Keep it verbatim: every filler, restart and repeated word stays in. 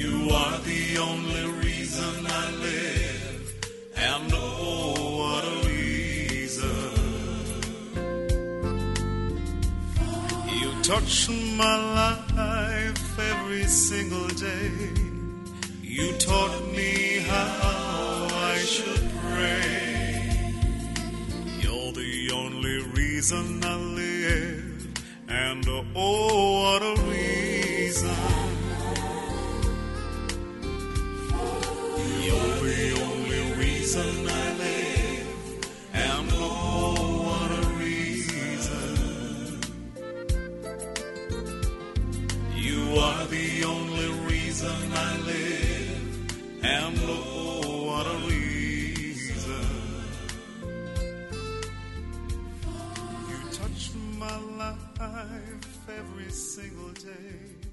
You are the only reason I live, and oh, what a reason. You touch my life every single day. You taught me how I should pray. You're the only reason I live, and oh, what a reason. You're the only reason I live, and oh, what a reason. You are the only reason I live, and oh, what a reason. You touch my life every single day.